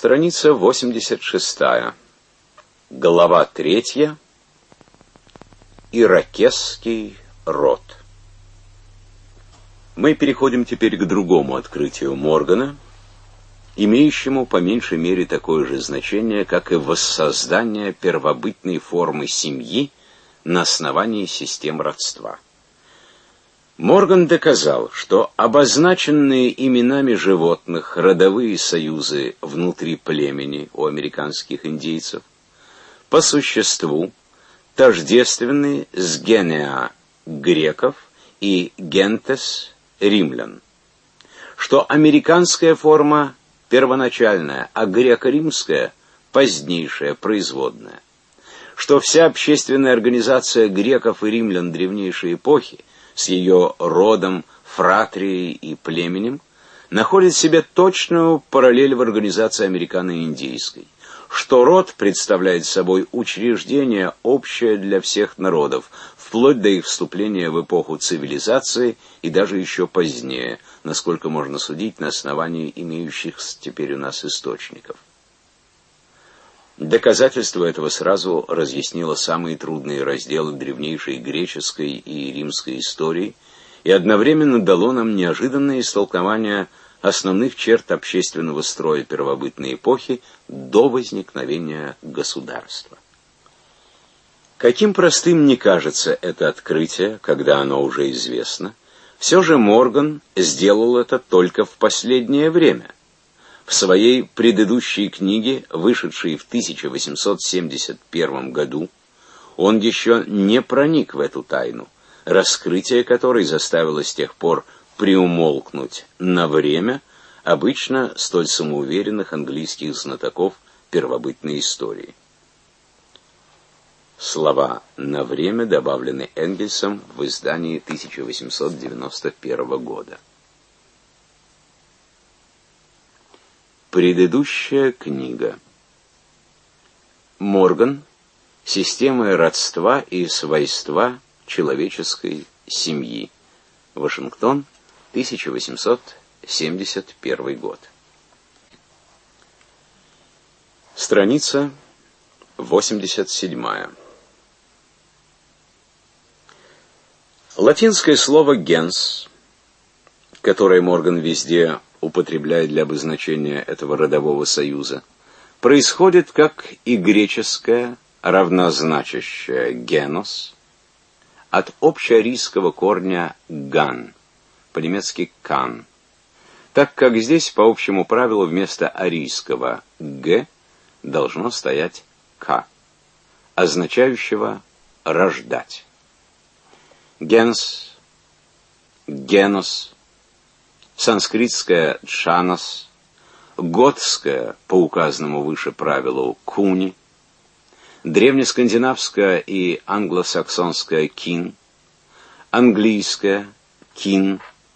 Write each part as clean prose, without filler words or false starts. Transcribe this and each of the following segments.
Страница 86. Глава 3. Иракесский род. Мы переходим теперь к другому открытию Моргана, имеющему по меньшей мере такое же значение, как и воссоздание первобытной формы семьи на основании систем родства. Морган доказал, что обозначенные именами животных родовые союзы внутри племени у американских индейцев по существу тождественны с генеа греков и гентес римлян, что американская форма первоначальная, а греко-римская позднейшая, производная, что вся общественная организация греков и римлян древнейшей эпохи с ее родом, фратрией и племенем находит в себе точную параллель в организации американо-индейской, что род представляет собой учреждение общее для всех народов, вплоть до их вступления в эпоху цивилизации и даже еще позднее, насколько можно судить на основании имеющихся теперь у нас источников. Доказательство этого сразу разъяснило самые трудные разделы древнейшей греческой и римской истории и одновременно дало нам неожиданное истолкование основных черт общественного строя первобытной эпохи до возникновения государства. Каким простым ни кажется это открытие, когда оно уже известно, все же Морган сделал это только в последнее время. В своей предыдущей книге, вышедшей в 1871 году, он еще не проник в эту тайну, раскрытие которой заставило с тех пор приумолкнуть на время обычно столь самоуверенных английских знатоков первобытной истории. Слова «на время» добавлены Энгельсом в издании 1891 года. Предыдущая книга. Морган. Система родства и свойства человеческой семьи. Вашингтон, 1871 год. Страница 87. Латинское слово gens, которое Морган везде употребляет для обозначения этого родового союза, происходит, как и греческое, равнозначащее genus, от общеарийского корня gan, по-немецки kan, так как здесь по общему правилу вместо арийского g должно стоять k, означающего рождать. Gens, genus, санскритское джанас, готское по указанному выше правилу куни, древнескандинавское и англосаксонское кин, английское кин,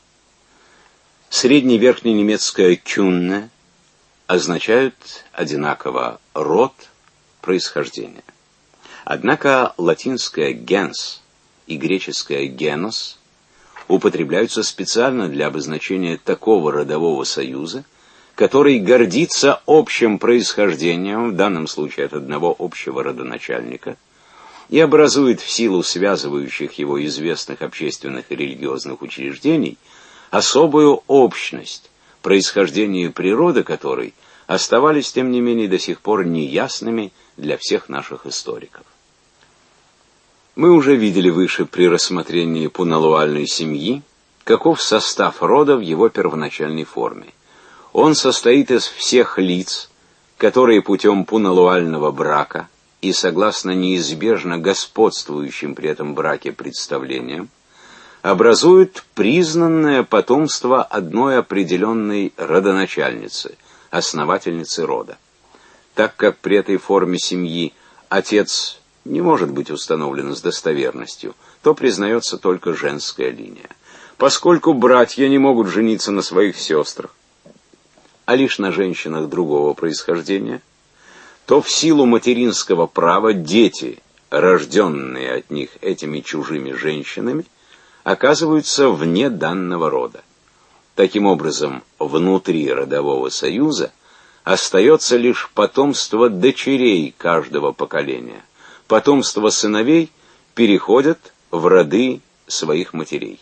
средневерхненемецкое кюнне означают одинаково род, происхождение. Однако латинское gens и греческое genus употребляются специально для обозначения такого родового союза, который гордится общим происхождением, в данном случае от одного общего родоначальника, и образует в силу связывающих его известных общественных и религиозных учреждений особую общность, происхождение и природа которой оставались, тем не менее, до сих пор неясными для всех наших историков. Мы уже видели выше при рассмотрении пуналуальной семьи, каков состав рода в его первоначальной форме. Он состоит из всех лиц, которые путем пуналуального брака и согласно неизбежно господствующим при этом браке представлениям образуют признанное потомство одной определенной родоначальницы, основательницы рода. Так как при этой форме семьи отец не может быть установлено с достоверностью, то признается только женская линия. Поскольку братья не могут жениться на своих сестрах, а лишь на женщинах другого происхождения, то в силу материнского права дети, рожденные от них этими чужими женщинами, оказываются вне данного рода. Таким образом, внутри родового союза остается лишь потомство дочерей каждого поколения. Потомство сыновей переходят в роды своих матерей.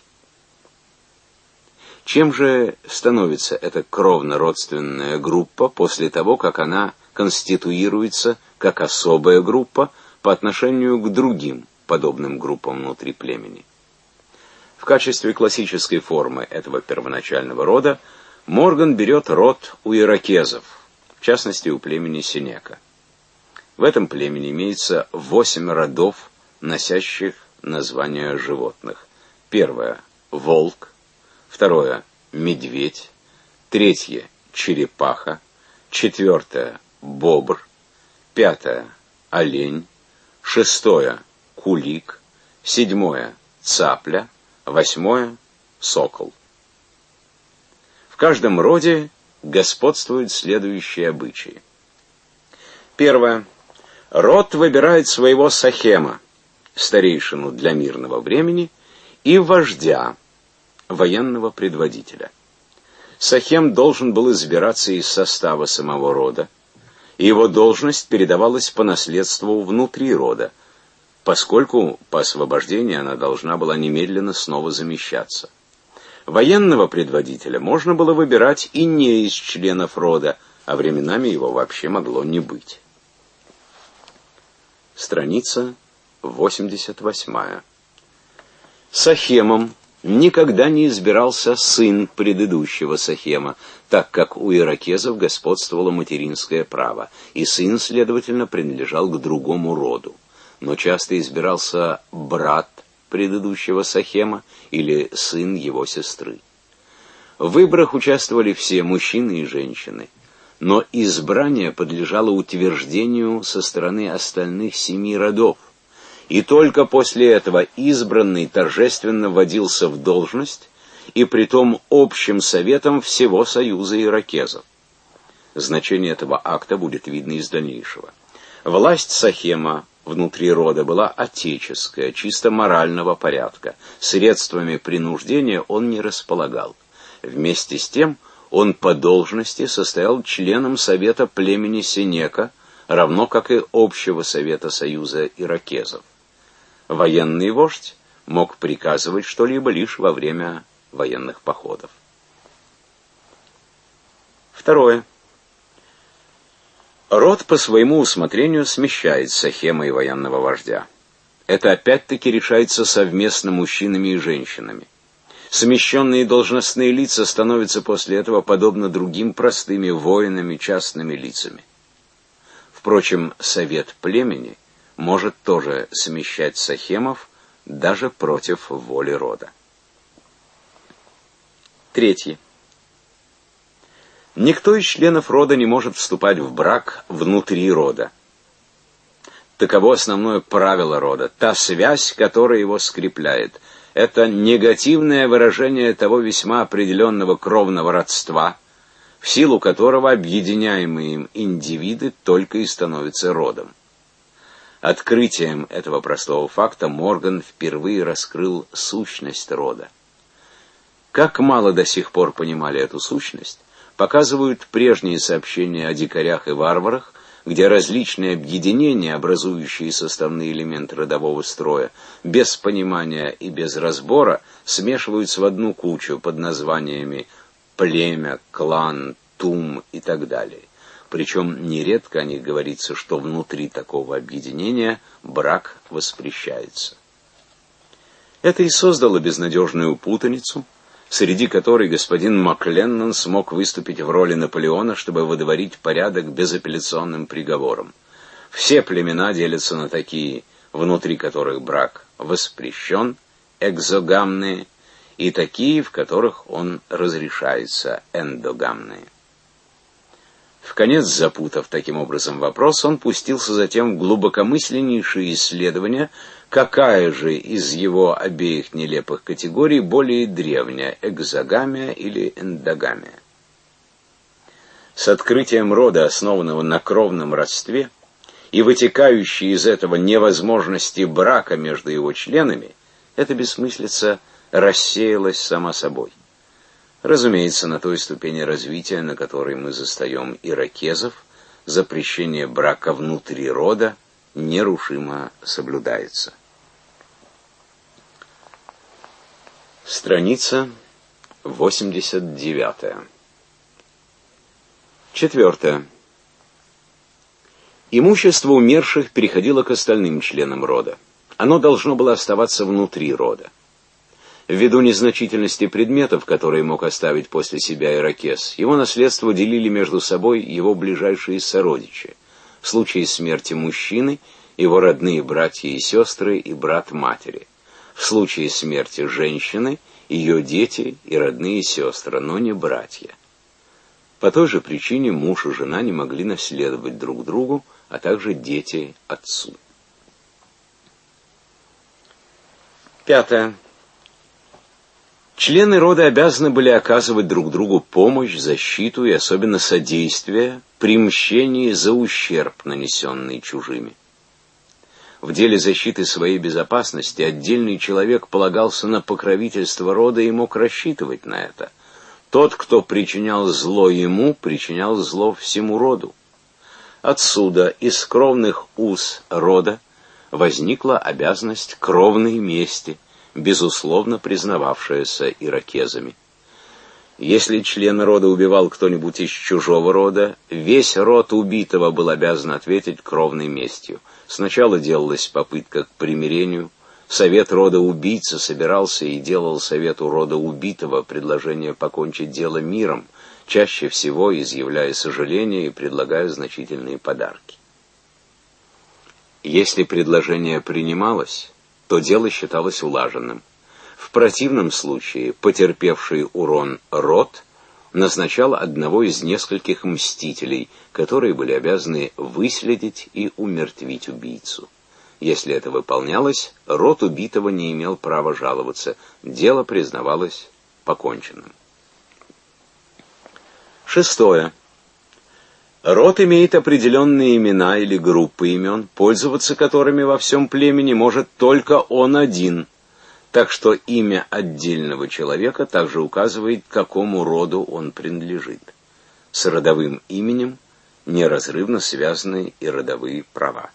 Чем же становится эта кровно-родственная группа после того, как она конституируется как особая группа по отношению к другим подобным группам внутри племени? В качестве классической формы этого первоначального рода Морган берет род у иракезов, в частности у племени Сенека. В этом племени имеется 8 родов, носящих названия животных. Первое – волк, второе – медведь, третье – черепаха, четвертое – бобр, пятое – олень, шестое – кулик, седьмое – цапля, восьмое – сокол. В каждом роде господствуют следующие обычаи. Первое. Род выбирает своего сахема, старейшину для мирного времени, и вождя, военного предводителя. Сахем должен был избираться из состава самого рода, и его должность передавалась по наследству внутри рода, поскольку по освобождении она должна была немедленно снова замещаться. Военного предводителя можно было выбирать и не из членов рода, а временами его вообще могло не быть. Страница 88. Сахемом никогда не избирался сын предыдущего сахема, так как у иракезов господствовало материнское право, и сын, следовательно, принадлежал к другому роду. Но часто избирался брат предыдущего сахема или сын его сестры. В выборах участвовали все мужчины и женщины, но избрание подлежало утверждению со стороны остальных 7 родов, и только после этого избранный торжественно вводился в должность, и притом общим советом всего союза иракезов. Значение этого акта будет видно из дальнейшего. Власть сахема внутри рода была отеческая, чисто морального порядка. Средствами принуждения он не располагал. Вместе с тем он по должности состоял членом совета племени Сенека, равно как и общего совета союза иракезов. Военный вождь мог приказывать что-либо лишь во время военных походов. Второе. Род по своему усмотрению смещает сахема и военного вождя. Это опять-таки решается совместно мужчинами и женщинами. Смещенные должностные лица становятся после этого подобно другим простыми воинами, частными лицами. Впрочем, совет племени может тоже смещать сахемов даже против воли рода. Третье. Никто из членов рода не может вступать в брак внутри рода. Таково основное правило рода, та связь, которая его скрепляет. Это негативное выражение того весьма определенного кровного родства, в силу которого объединяемые им индивиды только и становятся родом. Открытием этого простого факта Морган впервые раскрыл сущность рода. Как мало до сих пор понимали эту сущность, показывают прежние сообщения о дикарях и варварах, где различные объединения, образующие составные элементы родового строя, без понимания и без разбора, смешиваются в одну кучу под названиями племя, клан, тум и так далее. Причем нередко о них говорится, что внутри такого объединения брак воспрещается. Это и создало безнадежную путаницу, среди которой господин Макленнон смог выступить в роли Наполеона, чтобы выдворить порядок безапелляционным приговором. Все племена делятся на такие, внутри которых брак воспрещен, экзогамные, и такие, в которых он разрешается, эндогамные. Вконец запутав таким образом вопрос, он пустился затем в глубокомысленнейшие исследования, какая же из его обеих нелепых категорий более древняя, экзогамия или эндогамия. С открытием рода, основанного на кровном родстве, и вытекающей из этого невозможности брака между его членами, эта бессмыслица рассеялась сама собой. Разумеется, на той ступени развития, на которой мы застаем иракезов, запрещение брака внутри рода нерушимо соблюдается. Страница 89. 4. Имущество умерших переходило к остальным членам рода. Оно должно было оставаться внутри рода. Ввиду незначительности предметов, которые мог оставить после себя иракез, его наследство делили между собой его ближайшие сородичи. В случае смерти мужчины – его родные братья и сестры и брат матери. В случае смерти женщины – ее дети и родные сестры, но не братья. По той же причине муж и жена не могли наследовать друг другу, а также дети отцу. 5. Члены рода обязаны были оказывать друг другу помощь, защиту и особенно содействие при мщении за ущерб, нанесенный чужими. В деле защиты своей безопасности отдельный человек полагался на покровительство рода и мог рассчитывать на это. Тот, кто причинял зло ему, причинял зло всему роду. Отсюда из кровных уз рода возникла обязанность кровной мести, безусловно признававшаяся иракезами. Если член рода убивал кто-нибудь из чужого рода, весь род убитого был обязан ответить кровной местью. Сначала делалась попытка к примирению. Совет рода убийцы собирался и делал совету рода убитого предложение покончить дело миром, чаще всего изъявляя сожаление и предлагая значительные подарки. Если предложение принималось, то дело считалось улаженным. В противном случае потерпевший урон род назначал одного из нескольких мстителей, которые были обязаны выследить и умертвить убийцу. Если это выполнялось, род убитого не имел права жаловаться, дело признавалось поконченным. 6. Род имеет определенные имена или группы имен, пользоваться которыми во всем племени может только он один, так что имя отдельного человека также указывает, к какому роду он принадлежит. С родовым именем неразрывно связаны и родовые права.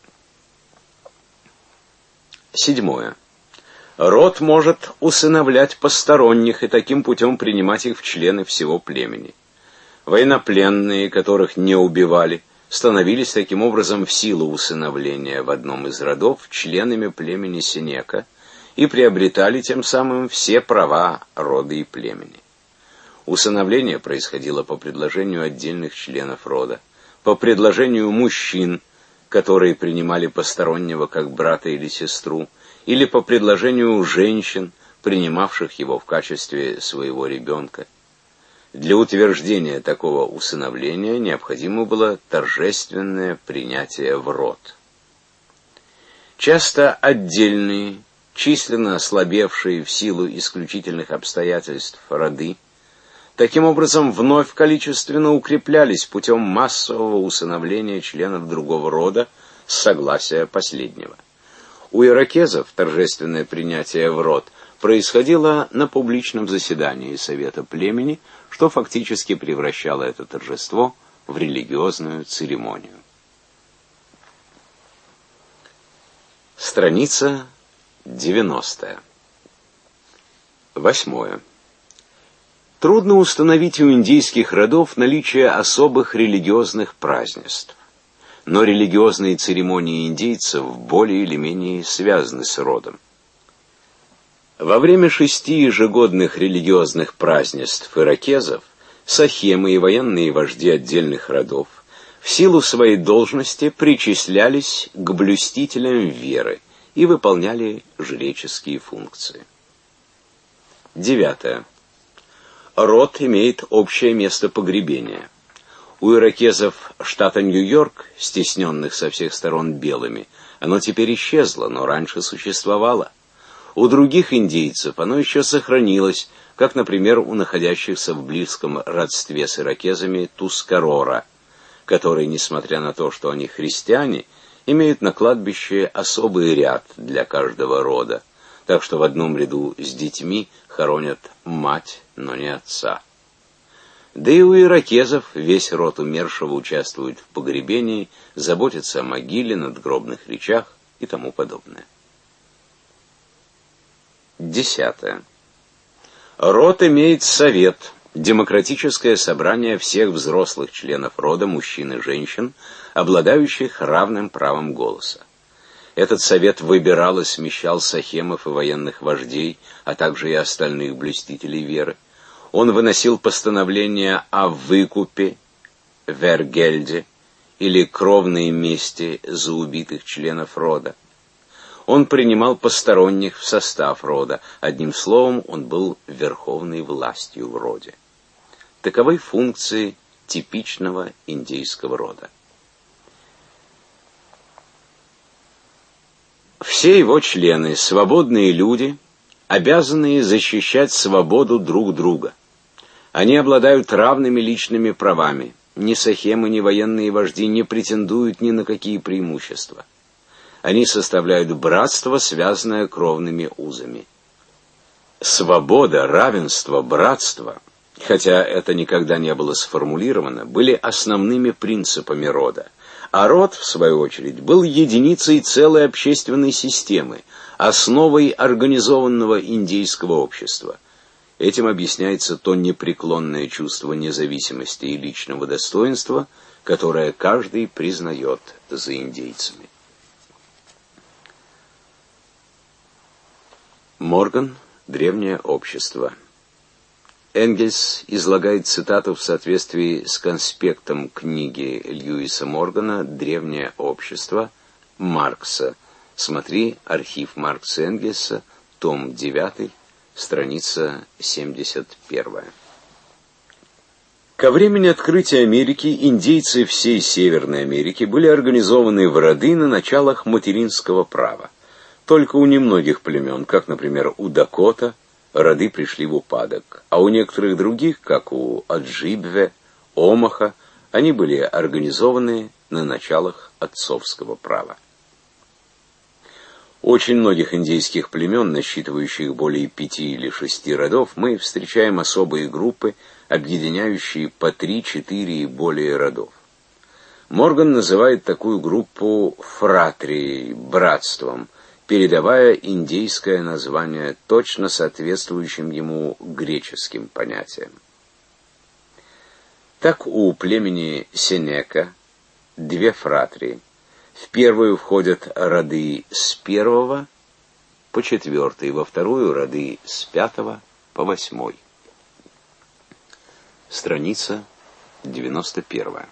7. Род может усыновлять посторонних и таким путем принимать их в члены всего племени. Военнопленные, которых не убивали, становились таким образом в силу усыновления в одном из родов членами племени Сенека и приобретали тем самым все права рода и племени. Усыновление происходило по предложению отдельных членов рода, по предложению мужчин, которые принимали постороннего как брата или сестру, или по предложению женщин, принимавших его в качестве своего ребенка. Для утверждения такого усыновления необходимо было торжественное принятие в род. Часто отдельные, численно ослабевшие в силу исключительных обстоятельств роды, таким образом вновь количественно укреплялись путем массового усыновления членов другого рода с согласия последнего. У иракезов торжественное принятие в род происходило на публичном заседании совета племени, что фактически превращало это торжество в религиозную церемонию. Страница 90. 8. Трудно установить у индийских родов наличие особых религиозных празднеств, но религиозные церемонии индейцев более или менее связаны с родом. Во время 6 ежегодных религиозных празднеств иракезов сахемы и военные вожди отдельных родов в силу своей должности причислялись к блюстителям веры и выполняли жреческие функции. 9. Род имеет общее место погребения. У иракезов штата Нью-Йорк, стесненных со всех сторон белыми, оно теперь исчезло, но раньше существовало. У других индейцев оно еще сохранилось, как, например, у находящихся в близком родстве с иракезами Тускарора, которые, несмотря на то, что они христиане, имеют на кладбище особый ряд для каждого рода, так что в одном ряду с детьми хоронят мать, но не отца. Да и у иракезов весь род умершего участвует в погребении, заботится о могиле, надгробных речах и тому подобное. 10. Род имеет совет, демократическое собрание всех взрослых членов рода, мужчин и женщин, обладающих равным правом голоса. Этот совет выбирал и смещал сахемов и военных вождей, а также и остальных блюстителей веры. Он выносил постановления о выкупе, вергельде, или кровной мести за убитых членов рода. Он принимал посторонних в состав рода. Одним словом, он был верховной властью в роде. Таковы функции типичного индейского рода. Все его члены, свободные люди, обязанные защищать свободу друг друга. Они обладают равными личными правами. Ни сахемы, ни военные вожди не претендуют ни на какие преимущества. Они составляют братство, связанное кровными узами. Свобода, равенство, братство, хотя это никогда не было сформулировано, были основными принципами рода. А род, в свою очередь, был единицей целой общественной системы, основой организованного индейского общества. Этим объясняется то непреклонное чувство независимости и личного достоинства, которое каждый признает за индейцами. Морган. Древнее общество. Энгельс излагает цитату в соответствии с конспектом книги Льюиса Моргана «Древнее общество» Маркса. Смотри архив Маркса Энгельса, том 9, страница 71. Ко времени открытия Америки индейцы всей Северной Америки были организованы в роды на началах материнского права. Только у немногих племен, как, например, у Дакота, роды пришли в упадок, а у некоторых других, как у Аджибве, Омаха, они были организованы на началах отцовского права. Очень многих индейских племен, насчитывающих более 5 или 6 родов, мы встречаем особые группы, объединяющие по 3, 4 и более родов. Морган называет такую группу фратрией, братством, передавая индейское название точно соответствующим ему греческим понятиям. Так у племени Сенека 2 фратрии. В первую входят роды с 1 по 4, во вторую роды с 5 по 8. Страница 91.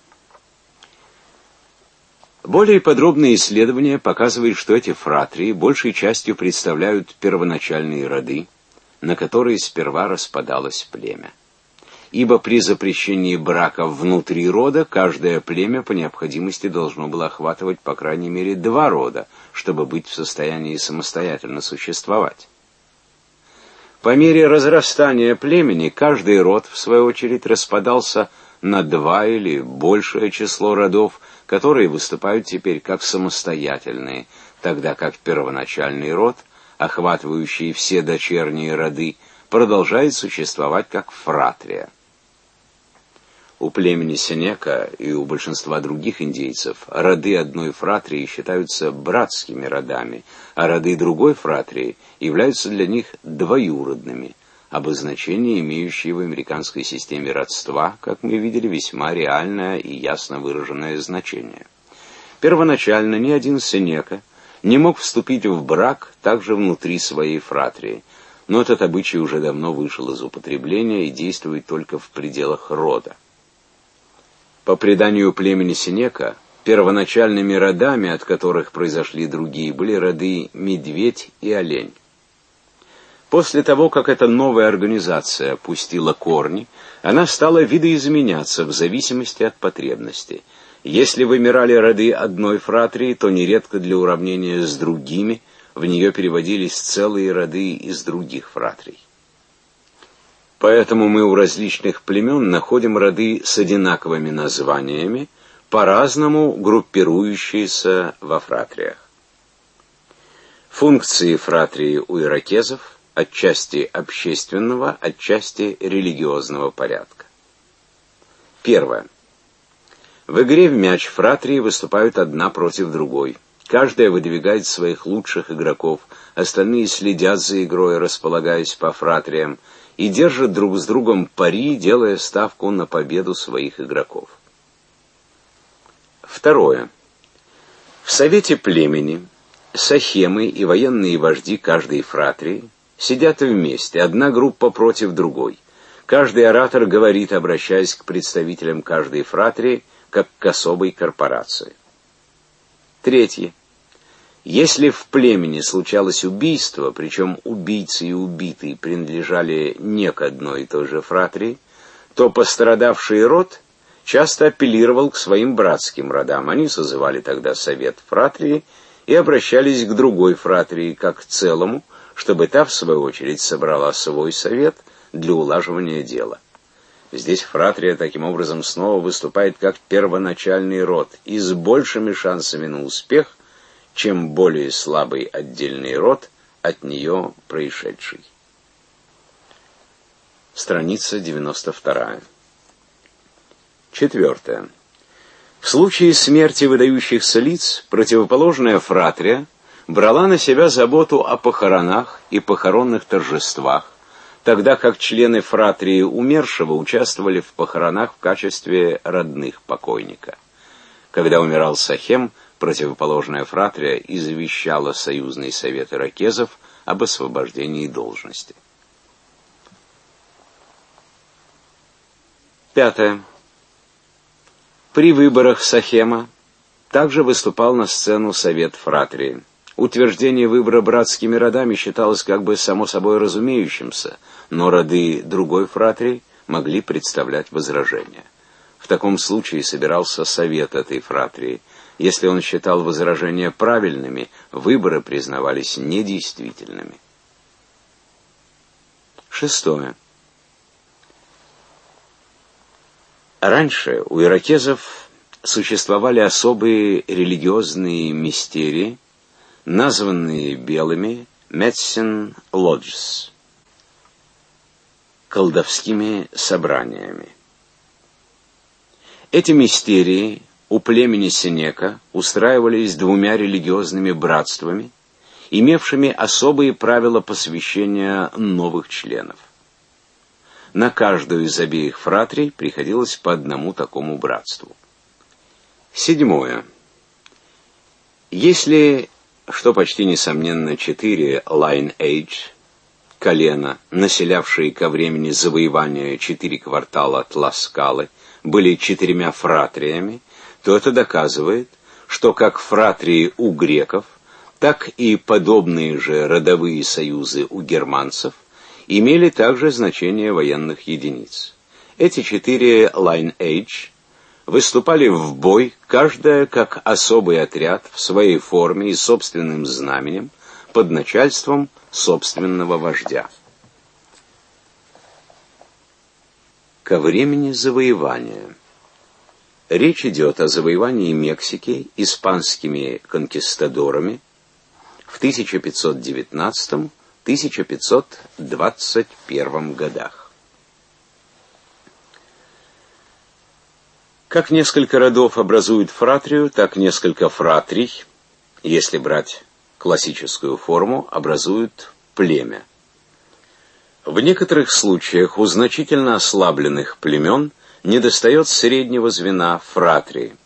Более подробные исследования показывают, что эти фратрии большей частью представляют первоначальные роды, на которые сперва распадалось племя. Ибо при запрещении брака внутри рода каждое племя по необходимости должно было охватывать по крайней мере 2 рода, чтобы быть в состоянии самостоятельно существовать. По мере разрастания племени каждый род, в свою очередь, распадался на 2 или большее число родов, которые выступают теперь как самостоятельные, тогда как первоначальный род, охватывающий все дочерние роды, продолжает существовать как фратрия. У племени Сенека и у большинства других индейцев роды одной фратрии считаются братскими родами, а роды другой фратрии являются для них двоюродными, обозначение, имеющее в американской системе родства, как мы видели, весьма реальное и ясно выраженное значение. Первоначально ни один Сенека не мог вступить в брак также внутри своей фратрии, но этот обычай уже давно вышел из употребления и действует только в пределах рода. По преданию племени Сенека, первоначальными родами, от которых произошли другие, были роды медведь и олень. После того, как эта новая организация пустила корни, она стала видоизменяться в зависимости от потребностей. Если вымирали роды одной фратрии, то нередко для уравнения с другими в нее переводились целые роды из других фратрий. Поэтому мы у различных племен находим роды с одинаковыми названиями, по-разному группирующиеся во фратриях. Функции фратрии у иракезов отчасти общественного, отчасти религиозного порядка. Первое. В игре в мяч фратрии выступают одна против другой. Каждая выдвигает своих лучших игроков, остальные следят за игрой, располагаясь по фратриям, и держат друг с другом пари, делая ставку на победу своих игроков. Второе. В совете племени сахемы и военные вожди каждой фратрии сидят вместе, одна группа против другой. Каждый оратор говорит, обращаясь к представителям каждой фратрии, как к особой корпорации. Третье. Если в племени случалось убийство, причем убийцы и убитый принадлежали не к одной и той же фратрии, то пострадавший род часто апеллировал к своим братским родам. Они созывали тогда совет фратрии и обращались к другой фратрии как к целому, чтобы та, в свою очередь, собрала свой совет для улаживания дела. Здесь фратрия таким образом снова выступает как первоначальный род и с большими шансами на успех, чем более слабый отдельный род, от нее происшедший. Страница 92. Четвертое. В случае смерти выдающихся лиц противоположная фратрия брала на себя заботу о похоронах и похоронных торжествах, тогда как члены фратрии умершего участвовали в похоронах в качестве родных покойника. Когда умирал сахем, противоположная фратрия извещала союзный совет иракезов об освобождении должности. Пятое. При выборах сахема также выступал на сцену совет фратрии. Утверждение выбора братскими родами считалось как бы само собой разумеющимся, но роды другой фратрии могли представлять возражения. В таком случае собирался совет этой фратрии. Если он считал возражения правильными, выборы признавались недействительными. Шестое. Раньше у иракезов существовали особые религиозные мистерии, названные белыми medicine lodges, колдовскими собраниями. Эти мистерии у племени Сенека устраивались двумя религиозными братствами, имевшими особые правила посвящения новых членов. На каждую из обеих фратрий приходилось по одному такому братству. Седьмое. Если, что почти несомненно, 4 lineage, колена, населявшие ко времени завоевания 4 квартала Тласкалы, были 4 фратриями, то это доказывает, что как фратрии у греков, так и подобные же родовые союзы у германцев имели также значение военных единиц. Эти 4 lineage выступали в бой, каждая как особый отряд в своей форме и собственным знаменем, под начальством собственного вождя. Ко времени завоевания. Речь идет о завоевании Мексики испанскими конкистадорами в 1519-1521 годах. Как несколько родов образуют фратрию, так несколько фратрий, если брать классическую форму, образуют племя. В некоторых случаях у значительно ослабленных племен недостает среднего звена фратрии.